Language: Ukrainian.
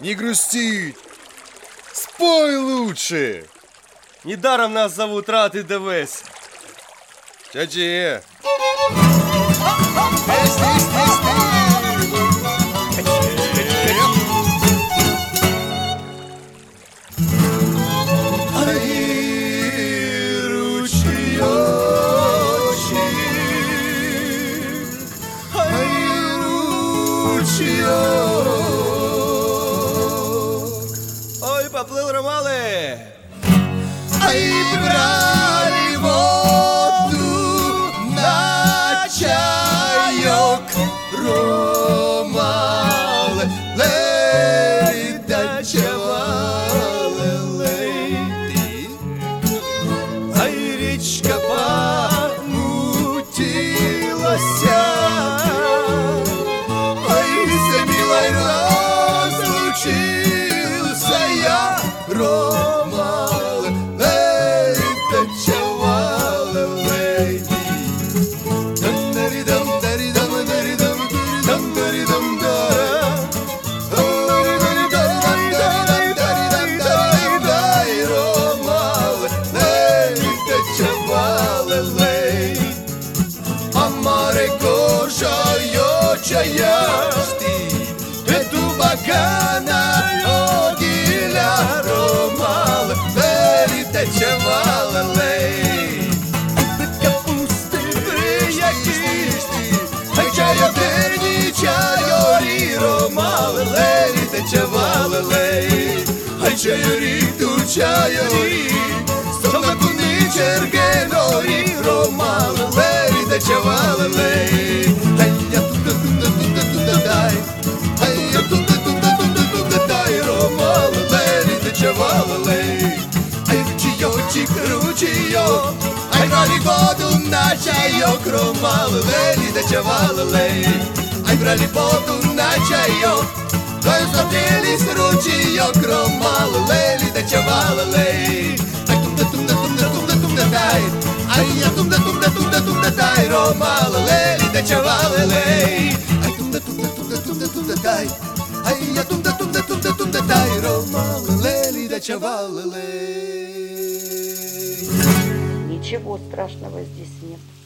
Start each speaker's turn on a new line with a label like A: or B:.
A: не грустить. Спой лучше.
B: Недаром нас зовут Рад и Девес.
A: Чадже.
B: Ой, поплыл Ромалы.
C: Ай, брали воду на чайок, Ромалы, лей, дачевалы, лей. Ай, речка помутилася, ай, с милой разлучился я, Ромалы, лей, дачевалы, лей. Дам-даридам, даридам, даридам, дам-даридам-дам. Amare cosa io c'aiasti e tu bacana ogila Romal veri te cevala lei капусты приятисти ai чая верни чайори Romal veri te cevala lei ai чайори tu чайори sono con i cergenori Romal veri te cevala lei ai tutta tutta tutta tutta dai ai tutta tutta tutta tutta dai Romal veri te cevala lei ai ruccio ai brali vodu na чайок Romal veri te cevala lei ai brali vodu na чайок Дай смотрели с ручьёк Romal veri te cevala lei ai tunda tunda tunda tunda tunda dai ai tunda tunda tunda tunda dai Romal veri te cevala lei ai tunda tunda tunda tunda tunda dai ai tunda tunda tunda tunda dai Romal veri te cevala lei.
D: Ничего страшного здесь нет.